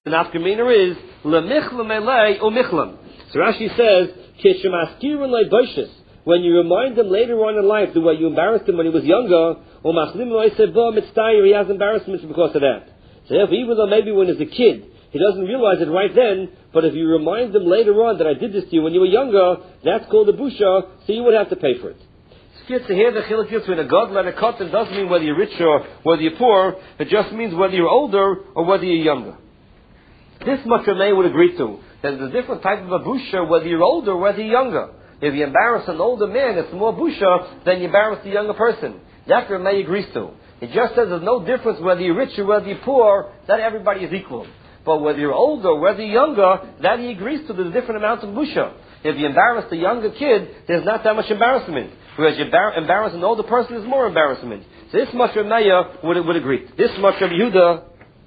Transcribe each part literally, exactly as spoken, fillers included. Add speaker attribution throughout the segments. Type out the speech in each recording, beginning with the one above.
Speaker 1: The nafkamina is lemichlam elei umichlam. So Rashi says, Kishemaskirun lei boishes. When you remind them later on in life the way you embarrassed him when he was younger, or machlim lei sebo mitztayer, he has embarrassment because of that. So if, even though maybe when he's a kid, he doesn't realize it right then, but if you remind them later on that I did this to you when you were younger, that's called a busha, so you would have to pay for it. It's to hear the chiluk between a god and a cotton doesn't mean whether you're rich or whether you're poor, it just means whether you're older or whether you're younger. This much Rameh would agree to. There's a different type of a busha whether you're older or whether you're younger. If you embarrass an older man, it's more busha than you embarrass the younger person. That Rameh agrees to. It just says there's no difference whether you're rich or whether you're poor, that everybody is equal. But whether you're older or whether you're younger, that he agrees to, there's a different amount of busha. If you embarrass the younger kid, there's not that much embarrassment. Whereas you bar- embarrass an older person, there's more embarrassment. So this much Rameh would, would agree. This much Rabbi Yehuda,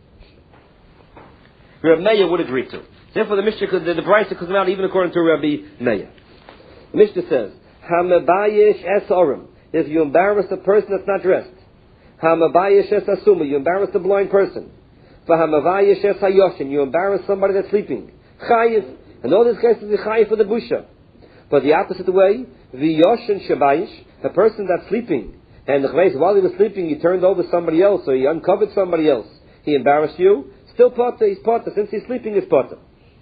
Speaker 1: Rabbi Meir would agree to. Therefore, the Mishnah, the, the Brisa comes out even according to Rabbi Meir. The Mishnah says, "Hamabayish es orim." If you embarrass a person that's not dressed, Hamabayish es asuma. You embarrass a blind person. V'hamavayish es hayoshin. You embarrass somebody that's sleeping. Chayiv. In all these cases, the chayiv for the busha. But the opposite way, v'yoshin shabayish. A person that's sleeping, and the while he was sleeping, he turned over somebody else, or he uncovered somebody else. He embarrassed you. Still potter, he's potter. Since he's sleeping, he's potter.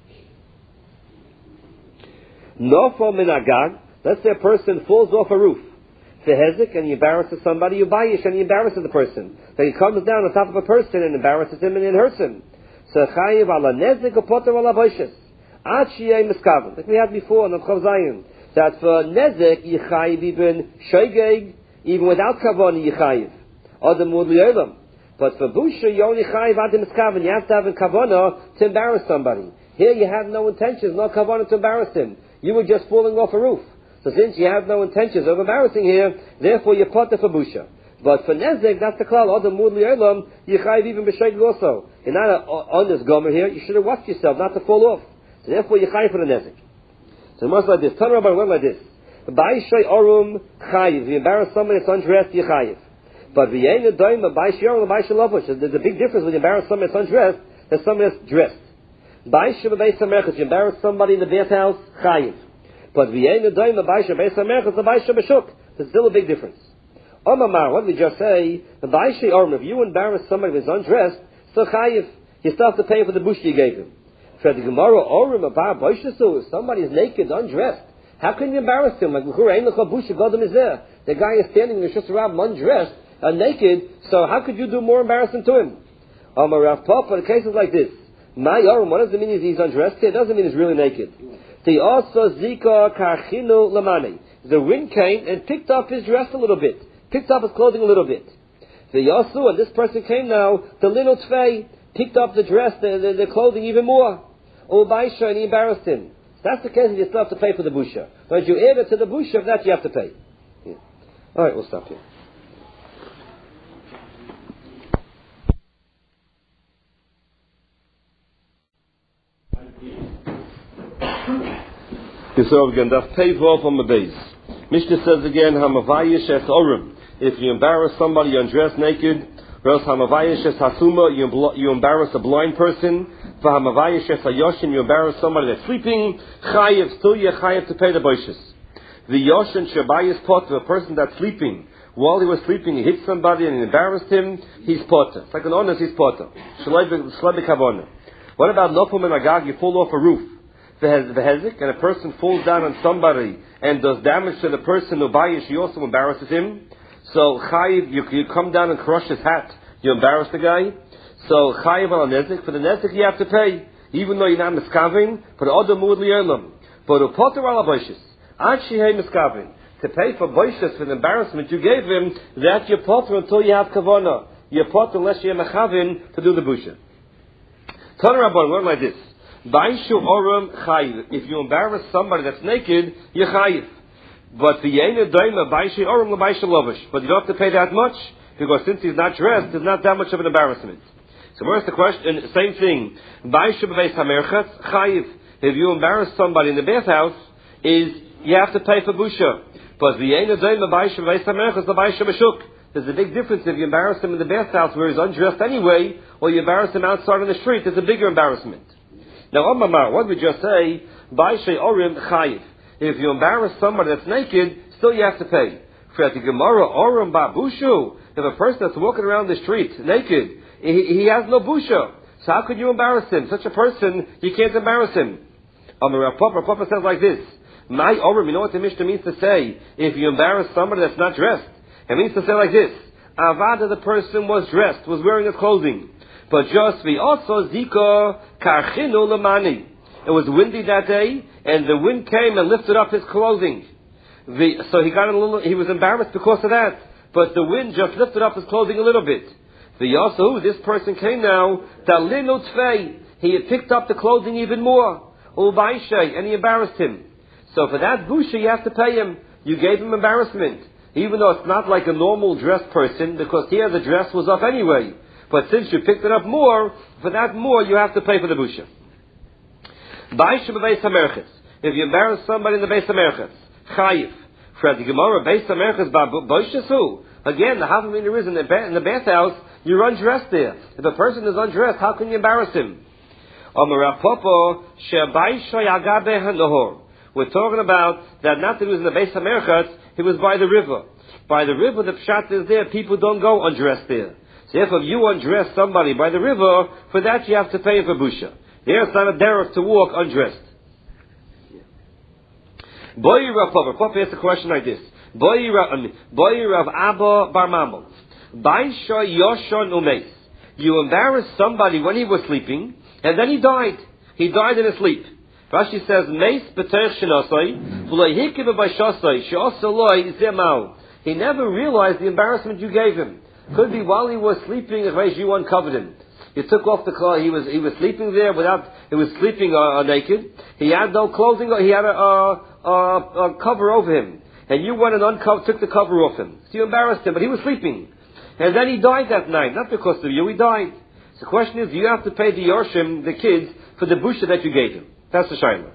Speaker 1: Nofal min agag. Let's say a person falls off a roof. Fehezik, and he embarrasses somebody. You bayish, and he embarrasses the person. Then he comes down on top of a person and embarrasses him and it hurts him. So chayiv ala nezik or potter ala boishes. Ad shiyei miskaven. Like we had before in the Chav Zayin. That for nezik, you chayiv even shoygeg, even without kavan, you chayiv. Adam mud li'olam. But for busha, you only chayiv adim miskaven. You have to have a kavanah to embarrass somebody. Here you have no intentions, no kavanah to embarrass him. You were just falling off a roof. So since you have no intentions of embarrassing here, therefore you're potter for busha. But for nezek, that's the klal. Adam mud li'olam, you chayiv even b'shegeg also. You're not a, on this gomer here. You should have watched yourself not to fall off. So therefore you chayiv for the nezek. So it must like this. Tana Rabban went like this. Ba'ishay orum chayiv. If you embarrass somebody that's undressed, you chayiv. But v'yein adoim ba'ishay orum ba'ishay lavush. There's a big difference when you embarrass somebody that's undressed than somebody that's dressed. Ba'ishay b'beis hamerchas. You embarrass somebody in the bathhouse, chayiv. But v'yein adoim ba'ishay b'beis hamerchas ba'ishay b'shuk. There's still a big difference. Omamar, what did we just say? The ba'ishay orum. If you embarrass somebody who's undressed, so chayiv. You still have to pay for the bush you gave him. For the Gemara, orum abar boishasu. If somebody is naked, undressed, how can you embarrass him? Like is there. The guy is standing in the Shusarab undressed, uh, naked, so how could you do more embarrassment to him? Amar Rav Papa, the cases like this. My orum, what does it mean if he's undressed? It doesn't mean he's really naked. The also zika karchinu lamani. The wind came and picked up his dress a little bit, picked up his clothing a little bit. The yasu, and this person came now, the little tfei, picked up the dress, the, the, the clothing even more. Or baisha, and he embarrassed him. That's the case, you still have to pay for the busha. But if you add it to the busha, of that you have to pay. Yeah. All right, we'll stop here. So again, that's paid off on the base. Mishnah says again, Hamavayish es orim. If you embarrass somebody undressed naked, or else Hamavayish es hasuma, you, you embarrass a blind person. For Hamavayish es hayoshin, you embarrass somebody that's sleeping. Chayiv, still you chayiv to pay the boishes. The yoshin shabayis potter, a person that's sleeping. While he was sleeping, he hit somebody and he embarrassed him. He's potter. It's like an honest, he's potter. Shalai kavona. What about nofum and agag? You fall off a roof. The hezik, and a person falls down on somebody and does damage to the person who bayish, he also embarrasses him. So chayiv, you, you come down and crush his hat, you embarrass the guy. So chayiv al nezik, for the nezik you have to pay, even though you're not miskavin. But other mud li'olam, but upoter al boishes, ad shehei miskavin, to pay for boishes for the embarrassment you gave him, that you're potter until you have kavana. You're potter unless you're mechavin to do the busha. Tana Rabban learn like this. Baishu orum chayiv. If you embarrass somebody that's naked, you're chayiv. But the yena daima baishu orum l'baishu lovish. But you don't have to pay that much, because since he's not dressed, it's not that much of an embarrassment. So where's the question? Same thing. Baishu b'beis hamerchas chayiv. If you embarrass somebody in the bathhouse, is you have to pay for busha. But the yena daima baishu b'beis hamerchas l'baishu b'shuk. There's a big difference if you embarrass him in the bathhouse where he's undressed anyway, or you embarrass him outside on the street. There's a bigger embarrassment. Now, Omar, what did we just say? Baishay Orim Chayiv. If you embarrass somebody that's naked, still you have to pay. For the Gemara, Orim Babushu. If a person that's walking around the street naked, he, he has no busha. So how could you embarrass him? Such a person, you can't embarrass him. Omar Papa, Papa says like this. My Orim, you know what the Mishnah means to say? If you embarrass somebody that's not dressed, it means to say like this. Avada, the person was dressed, was wearing his clothing. But just we also zika karchinu lemani. It was windy that day, and the wind came and lifted up his clothing. The, so he got a little, he was embarrassed because of that. But the wind just lifted up his clothing a little bit. The also, this person came now, talinu tfei. He had picked up the clothing even more. Ubaishay, and he embarrassed him. So for that busha, you have to pay him. You gave him embarrassment. Even though it's not like a normal dressed person, because here the dress was up anyway. But since you picked it up more, for that more, you have to pay for the busha. Baisha b'beis hamerches. If you embarrass somebody in the beis hamerches, chayiv. For the Gemara, beis hamerches b'boishasu. Again, the half of it is in the, ba- in the bathhouse, you're undressed there. If a person is undressed, how can you embarrass him? We're talking about that not that he was in the beis hamerches, he was by the river. By the river, the pshat is there, people don't go undressed there. So if you undress somebody by the river, for that you have to pay for busha. Here it's not a derech to walk undressed. Boy Rav Papa, Papa asked a question like this. Boy Rav Abba Bar Mamel. Baisha Yoshon Umeis. You embarrassed somebody when he was sleeping, and then he died. He died in his sleep. Rashi says, Meis b'terech shenasai, v'lo hikiv b'shasai, she'asaloi zemau. He never realized the embarrassment you gave him. Could be while he was sleeping, you uncovered him. You took off the clothes. He was he was sleeping there without. He was sleeping uh, naked. He had no clothing. He had a, a, a, a cover over him, and you went and uncovered, took the cover off him. So you embarrassed him, but he was sleeping, and then he died that night. Not because of you. He died. So the question is, do you have to pay the yorshim, the kids, for the busha that you gave him? That's the shayla.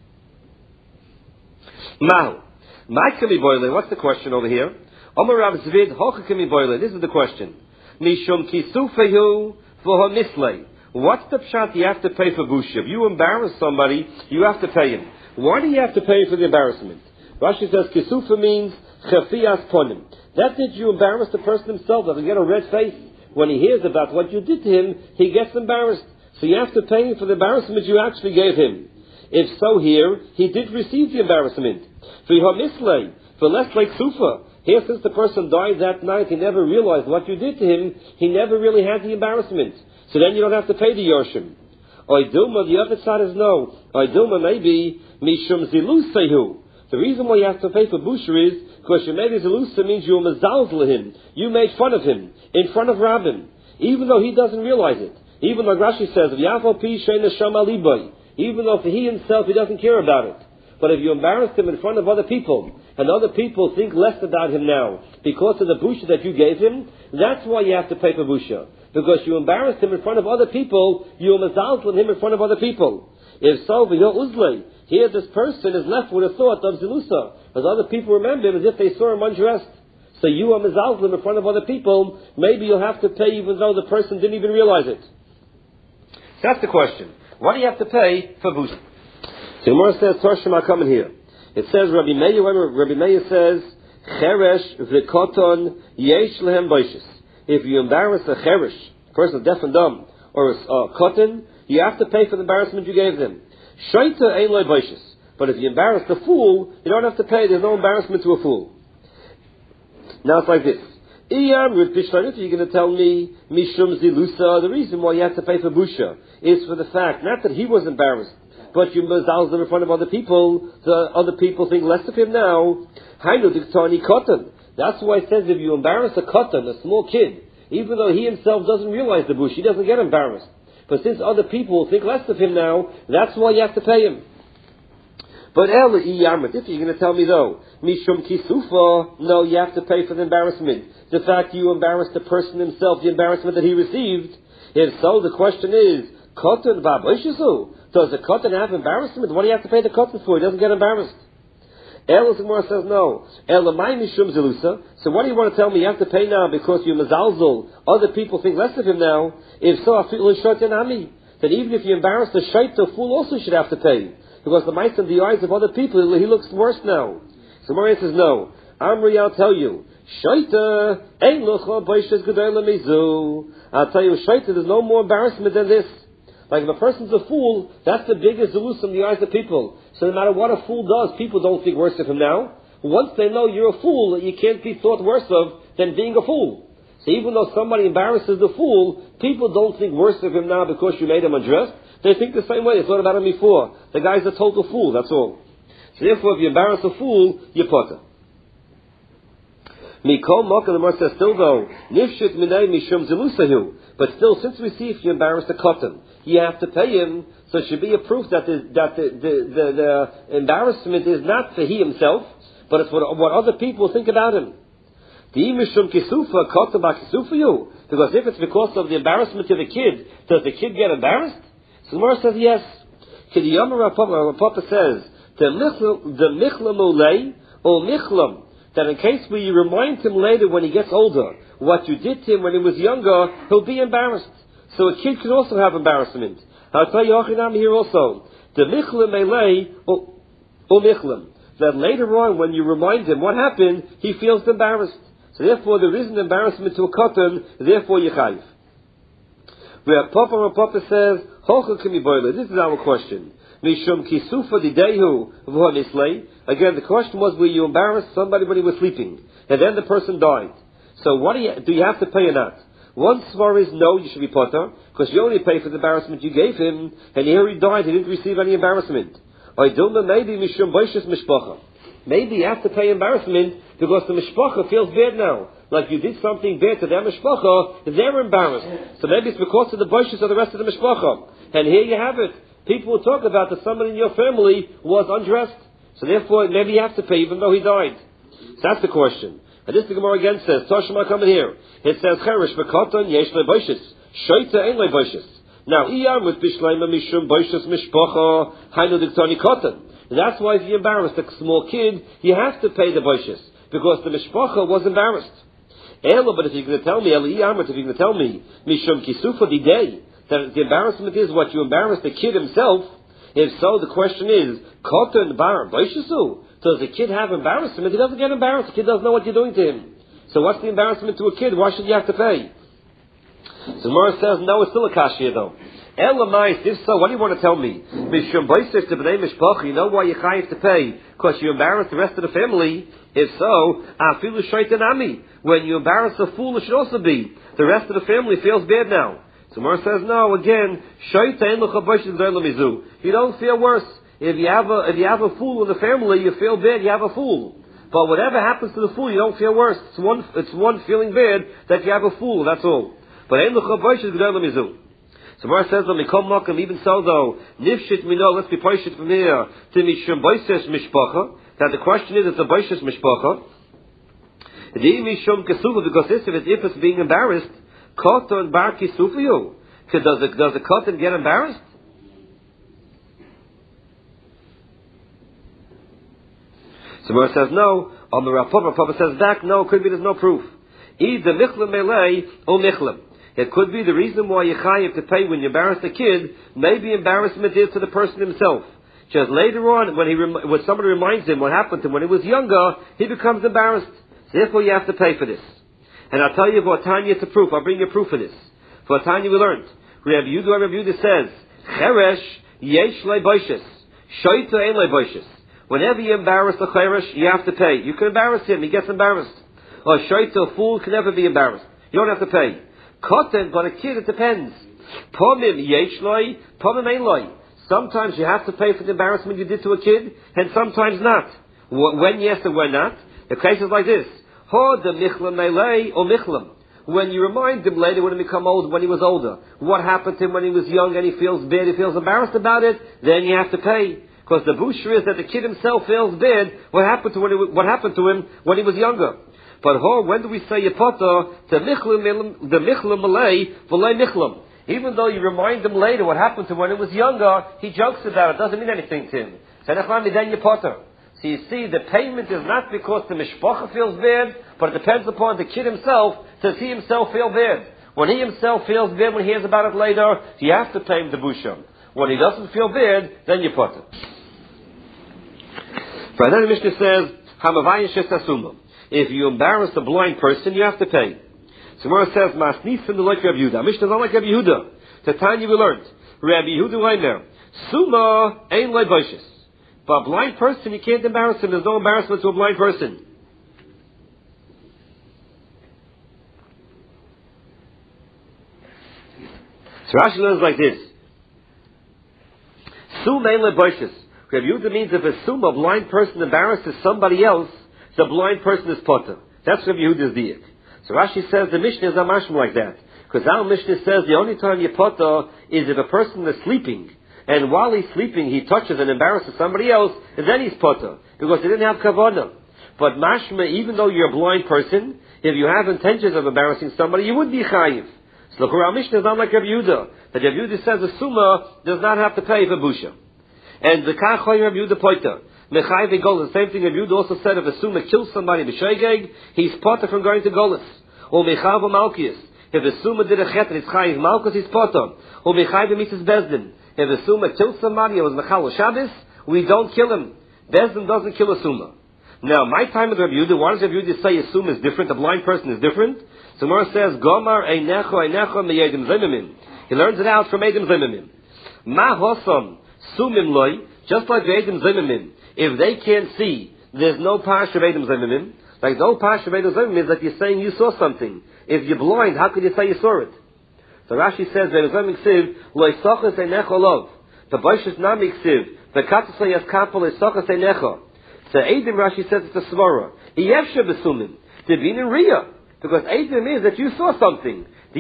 Speaker 1: Mahu. Ma'kami boile. What's the question over here? Omer Rav Zvid, Hochakami boile. This is the question. Mishum kisufehu v'ho mislei. What's the pshat you have to pay for busha? If you embarrass somebody, you have to pay him. Why do you have to pay for the embarrassment? Rashi says kisufa means chefias ponim. That did you embarrass the person himself, doesn't get a red face. When he hears about what you did to him, he gets embarrassed. So you have to pay him for the embarrassment you actually gave him. If so here, he did receive the embarrassment. For mislei, for less like sufa. Here, since the person died that night, he never realized what you did to him, he never really had the embarrassment. So then you don't have to pay the yorshim. Oiduma, the other side is no. Oiduma maybe, mishum zilusehu. The reason why you have to pay for busher is, because Shemedi Zilusa means you mazalzla him. You made fun of him, in front of Rabbin. Even though he doesn't realize it. Even like Rashi says, even though for he himself, he doesn't care about it. But if you embarrassed him in front of other people, and other people think less about him now, because of the busha that you gave him, that's why you have to pay for busha. Because you embarrassed him in front of other people, you mazalzla him in front of other people. If so, v'yo uzlei, here this person is left with a thought of zilusa, as other people remember him as if they saw him undressed. So you are mazalzlim in front of other people, maybe you'll have to pay even though the person didn't even realize it. That's the question. What do you have to pay for busha? So Gemara says, Torshim are coming here. It says, Rabbi Meir, Rabbi Meir says, Cheresh v'koton yesh lehem boishes. If you embarrass a cheresh, a person deaf and dumb, or a uh, koton, you have to pay for the embarrassment you gave them. Shaita ein loy boishes. But if you embarrass the fool, you don't have to pay. There's no embarrassment to a fool. Now it's like this. Iyam Rivpishlanit, you're going to tell me, Mishum Zilusa, the reason why you have to pay for busha is for the fact, not that he was embarrassed, but you mazalz them in front of other people, the other people think less of him now. Hainu diktani kotan. That's why it says if you embarrass a kotan, a small kid, even though he himself doesn't realize the bush, he doesn't get embarrassed. But since other people think less of him now, that's why you have to pay him. But El Iyamrit, if you're going to tell me though, Mishum Kisufa, no, you have to pay for the embarrassment. The fact you embarrassed the person himself, the embarrassment that he received. If so, the question is, Kotan Baboshisu, does the Kotan have embarrassment? What do you have to pay the Kotan for? He doesn't get embarrassed. Ela Gemara says no. Ela mai mishum zelusa. So what do you want to tell me? You have to pay now because you're mazalzul. Other people think less of him now. If so, afilu shotanami. Then even if you embarrass the shait, the fool also should have to pay. Because the mice in the eyes of other people, he looks worse now. So Maria says no. Amri, I'll tell you. Shaita, ein locha boishes gedayla mizu. I'll tell you, shaita, there's no more embarrassment than this. Like if a person's a fool, that's the biggest zelus in the eyes of people. So no matter what a fool does, people don't think worse of him now. Once they know you're a fool, you can't be thought worse of than being a fool. So even though somebody embarrasses the fool, people don't think worse of him now because you made him undressed. They think the same way. They thought about him before. The guy's a total fool, that's all. So therefore, if you embarrass a fool, you're potter. Mikol Mokah, the Gemara says still though, Nifshit minay mishum zelusahu. But still, since we see if you embarrass the cotton, you have to pay him, so it should be a proof that the, that the, the, the, the embarrassment is not for he himself, but it's what, what other people think about him. Mishum kisufa, cotton ba kisufayu. Because if it's because of the embarrassment to the kid, does the kid get embarrassed? So the Gemara says yes. Kidiyamar Papa says, the michlam olei, or michlam, that in case we remind him later when he gets older, what you did to him when he was younger, he'll be embarrassed. So a kid can also have embarrassment. I'll tell you Achinam here also. The michlam elei, or michlam, that later on when you remind him what happened, he feels embarrassed. So therefore there is an embarrassment to a cotton, therefore you chayiv. Where Papa Papa says, this is our question. Mishum kisufa didehu v'hamislei. Again, the question was, will you embarrass somebody when he was sleeping, and then the person died? So, what do you do? You have to pay or not? One svar is no, you should be potter, because you only pay for the embarrassment you gave him, and here he died, he didn't receive any embarrassment. Maybe mishum boishes mishpacha. Maybe you have to pay embarrassment because the mishpacha feels bad now. Like you did something bad to their mishpacha, they're embarrassed. So maybe it's because of the boishes of the rest of the mishpacha. And here you have it. People will talk about that somebody in your family was undressed. So therefore, maybe you have to pay even though he died. So that's the question. And this the Gemara again says, Toshma coming here. It says, Cherish v'katan yesh le'boishes. Shoita ein le'boishes. Now, iyam with bishleima mishum boishes mishpacha hainu diktani katan. That's why if you embarrass a small kid, you have to pay the boishes. Because the mishpacha was embarrassed. Ela, but if you're going to tell me, Ela iyam, if you're going to tell me, mishum kisufa didei, that the embarrassment is what you embarrass the kid himself. If so, the question is, Kotan bar boishesu. Does the kid have embarrassment? He doesn't get embarrassed. The kid doesn't know what you're doing to him. So what's the embarrassment to a kid? Why should you have to pay? So Mara says, no, it's still a kashya though. Elamais, if so, what do you want to tell me? Mishum boishesh to b'nei mishpach. You know why you have to pay? Because you embarrass the rest of the family. If so, afilu shaitan ami. When you embarrass a fool, it should also be. The rest of the family feels bad now. So Mara says, no, again, you don't feel worse. If you have a, if you have a fool in the family, you feel bad, you have a fool. But whatever happens to the fool, you don't feel worse. It's one, it's one feeling bad that you have a fool, that's all. But so Mara says, even so though, nifshit mino, let's be poishit from here, to mishum boishes mishpacha, that the question is, it's a boishes mishpacha. Because this, if it's, if it's being embarrassed, Koton bar kisufiyu. Does the, does the cotton get embarrassed? So Mara says no. On the Rapapa, Papa says back, no, it could be there's no proof. Either michlam melei or michlam. It could be the reason why you chayiv to pay when you embarrass the kid, maybe embarrassment is to the person himself. Just later on, when he rem- when somebody reminds him what happened to him when he was younger, he becomes embarrassed. So therefore you have to pay for this. And I'll tell you for Tanya it's a proof. I'll bring you proof for this. For Tanya we learned. Rabbi Yehuda, Rabbi Yehuda says, Cheresh yesh le'boishes. Shoita ein le'boishes. Whenever you embarrass a cheresh, you have to pay. You can embarrass him, he gets embarrassed. Or shoita, a fool, can never be embarrassed. You don't have to pay. Koten, but a kid, it depends. Pomim yesh loi, pomim ein loi. Sometimes you have to pay for the embarrassment you did to a kid, and sometimes not. When yes and when not. The case is like this. Ho de michlam melei or michlam. When you remind him later when he become old, when he was older, what happened to him when he was young and he feels bad, he feels embarrassed about it, then you have to pay. Because the bushra is that the kid himself feels bad, what happened to when he, what happened to him when he was younger. But ho, when do we say yipata, the michlam, the michlam melei, v'lei michlam. Even though you remind him later what happened to him when he was younger, he jokes about it, doesn't mean anything to him. So then yipata. So So you see, the payment is not because the mishpacha feels bad, but it depends upon the kid himself. Does he himself feel bad? When he himself feels bad, when he hears about it later, you have to pay him the busha. When he doesn't feel bad, then you put it. Right then the Mishnah says, Hamavayin shes asuma. If you embarrass a blind person, you have to pay. So Gemara says, Masnis from the like Rabbi Yehuda. Mishnah is not like Rabbi Yehuda. Tanya we learned. Rabbi Yehuda Leimer. Suma ain't like Vaishis. But a blind person, you can't embarrass him. There's no embarrassment to a blind person. So Rashi learns like this. Suma ain't like Vaishis. Rabbi Yehuda means if a suma, a blind person embarrasses somebody else, the blind person is potter. That's Rabbi Yehuda's diak. So Rashi says the Mishnah is a mashma like that. Because our Mishnah says the only time you potter is if a person is sleeping, and while he's sleeping he touches and embarrasses somebody else, and then he's potter. Because he didn't have kavanah. But mashma, even though you're a blind person, if you have intentions of embarrassing somebody, you would be chayiv. So look, our Mishnah is not like Rabbi Yehuda. That Rabbi Yehuda says a suma does not have to pay for busha. And the kachoy Rabbi Yehuda poiter. Mechai v'golus. The same thing Rabbi Yehuda also said, if a suma kills somebody b'shoigeg, he's potter from going to golus. Or mechav v'malkius. If a suma did a chet and it's chayiv malkus, he's potter. Or mechav v'mitzvah bezdin. If a suma kills somebody and was mechal Shabbos, we don't kill him. Bezdin doesn't kill a suma. Now, my time with Rabbi Yehuda, why does Rabbi Yehuda say a suma is different, a blind person is different? So Gemara says, Gomar einecho einecho meyedim zimimim. He learns it out from Eidim Zimimim. Ma hosam sumim loy, just like the Eidim Zimimim. If they can't see, there's no pash of Eidim Zimimim. Like no pash of Eidim Zimimim is that you're saying you saw something. If you're blind, how could you say you saw it? So Rashi says, Eidim Zimimim ksiv, loy sochas einecho lov. The Baishas nami ksiv, the katasay as kapel loy sochas einecho. So Eidim, Rashi says it's a svara. Yevshe besumim. To be in Riyah. Because Eidim is that you saw something. If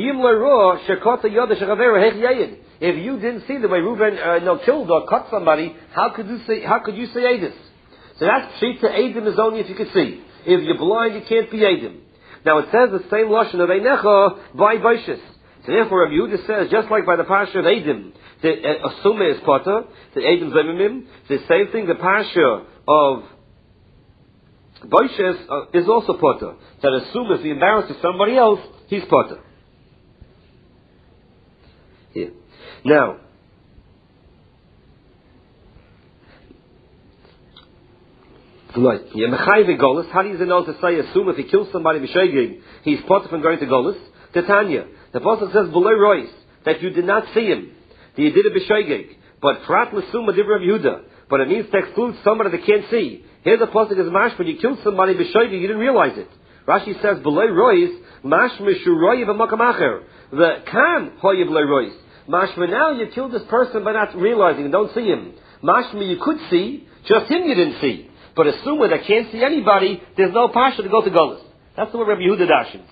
Speaker 1: you didn't see the way Reuben uh, no, killed or cut somebody, how could you say how could you say Eidim? So that's Shita Eidim is only if you could see. If you're blind, you can't be Eidim. Now it says the same lashon of Einecha by Baishas. So therefore Rabbi Yehuda says, just like by the Pasha of Eidim, the uh, Asuma is Potter, the Eidim Zemimim, the same thing the Pasha of Baishas uh, is also Potter. That Asuma, if he embarrasses somebody else, he's Potter. Here. Now, right. Yeah, Mechai Golis, how do you know to say assume if he kills somebody b'shegig, he's potter from going to Golis? Titania. The Apostle says below Royce that you did not see him, that you did it b'shegig. But Prat l'suma div Rabbi Yehuda. But it means to exclude somebody that can't see. Here the Apostle is mash, when you killed somebody b'shegig, you didn't realize it. Rashi says below Royce, mash mishu royev v'makam acher. The kan hoyev below Royce. Mashma, now you killed this person by not realizing, don't see him. Mashma, you could see, just him you didn't see. But assume that can't see anybody, there's no pasha to go to Golis. That's the way Rabbi Yehuda dashins.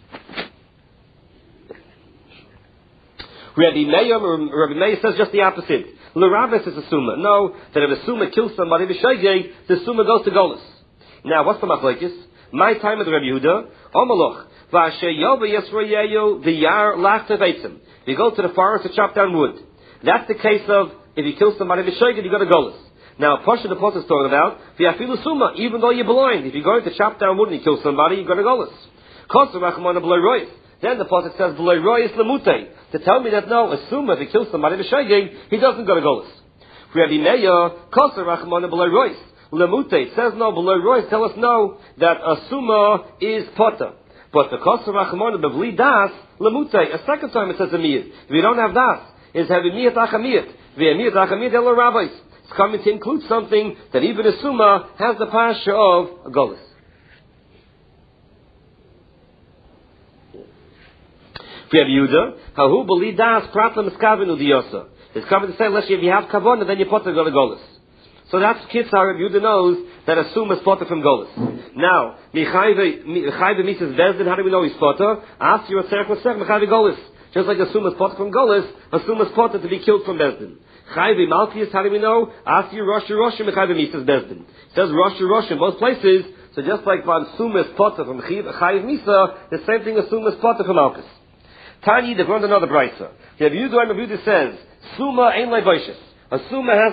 Speaker 1: Rabbi Meir, Rabbi Meir says just the opposite. L'Rabbis is a summa. No, that if a summa kills somebody, b'shaygei, the summa goes to Golis. Now, what's the machlekes? My time with Rabbi Yehuda, Omaloch, v'asher yova yesroyeyu v'yar lachta veitzim. You go to the forest to chop down wood. That's the case of, if you kill somebody b'shaygei, you go to Golis. Now, Pasha the Apostle is talking about, v'yafilu summa, even though you're blind, if you're going to chop down wood and you kill somebody, you go to Golis. Kosa rachmana b'loi rois. Then the Apostle says, b'loi rois lemutei. To tell me that no, assume if he kills somebody b'shaygei, he doesn't go to Golis. Rabbi Meir, kosa rachmana b'loi rois. Lemute says no, below Royce tell us no, that asuma is potter. But the kosa rachmana b'vli das, lemute, a second time it says a miyat. If you don't have das, it's having miyat achamiyat. V'miyat achamiyat elo rabbis. It's coming to include something that even asuma has the pasha of a golis. Rabbi Yehuda, hahu b'li das pratla miskavenu diyosa. It's coming to say, unless if you have kavana, then you potter go to golis. So that's kids how Rabbi Yehuda knows that assume is potter from Golis. Now, Michayve Mises Bezdin, how do we know he's potter? Ask your Tzerech L'Tzerech, Michayve Golis. Just like assume is potter from Golis, assume is potter to be killed from Bezdin. Chayve Malkius, how do we know? Ask your Rosh Rosh, Michayve Mises Bezdin. It says Rosh Rosh in both places, so just like assume is potter from Chayve Misa, the same thing assume is potter from Malkus. Tani, they've learned another brisa. Rabbi Yehuda, Rabbi Yehuda says, Suma ain't like Boishas. A suma has